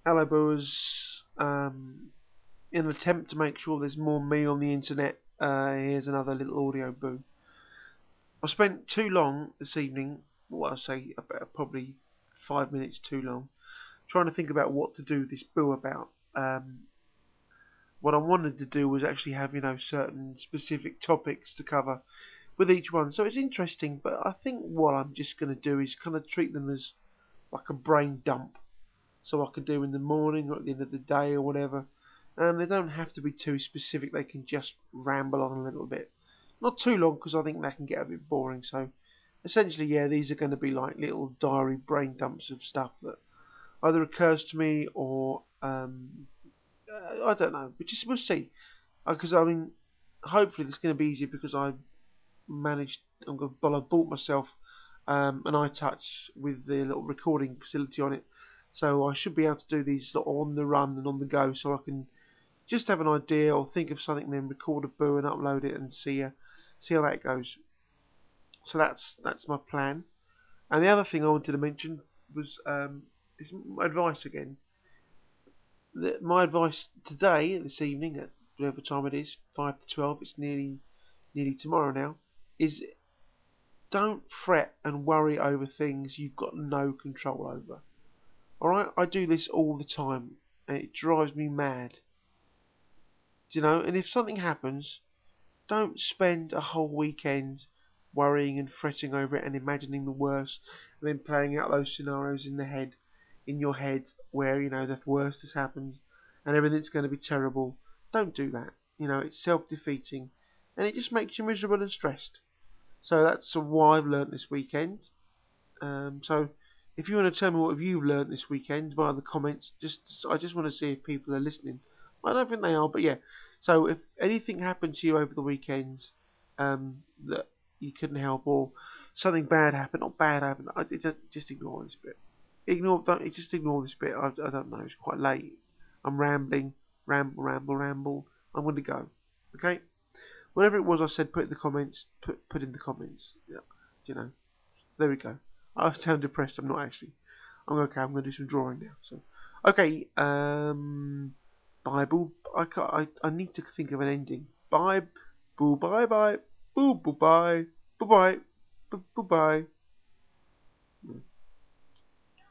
Hello, Boers. In an attempt to make sure there's more me on the internet, here's another little audio boo. I spent too long this evening, well, I say about probably 5 minutes too long, trying to think about what to do this boo about. What I wanted to do was actually have, certain specific topics to cover with each one. So it's interesting, but I think what I'm just going to do is kind of treat them as like a brain dump. So I can do in the morning or at the end of the day or whatever. And they don't have to be too specific. They can just ramble on a little bit. Not too long because I think that can get a bit boring. So essentially, yeah, these are going to be like little diary brain dumps of stuff that either occurs to me or I don't know. But just we'll see. Because I mean, hopefully this is going to be easier because managed. I bought myself an iTouch with the little recording facility on it, so I should be able to do these sort of on the run and on the go, so I can just have an idea or think of something, then record a boo and upload it and see how that goes. So that's my plan. And the other thing I wanted to mention was is my advice again. My advice today, this evening, at whatever time it is, 5 to 12. It's nearly tomorrow now. Is don't fret and worry over things you've got no control over. Alright? I do this all the time and it drives me mad. And if something happens, don't spend a whole weekend worrying and fretting over it and imagining the worst and then playing out those scenarios in your head where, the worst has happened and everything's going to be terrible. Don't do that. It's self-defeating and it just makes you miserable and stressed. So that's what I've learnt this weekend. So if you want to tell me what you've learnt this weekend via the comments, I just want to see if people are listening. I don't think they are, but yeah. So if anything happened to you over the weekend that you couldn't help, or something bad happened, not bad happened, just ignore this bit. Just ignore this bit. I don't know. It's quite late. I'm rambling, ramble. I'm going to go. Okay. Whatever it was I said, put in the comments. Put in the comments. Yeah. You know. There we go. I sound depressed. I'm not actually. I'm okay. I'm going to do some drawing now. So, okay. Bible. I need to think of an ending. Bye. Boo. Bye. Bye. Boo. Boo. Bye. Bye. Bye. Bye. Bye.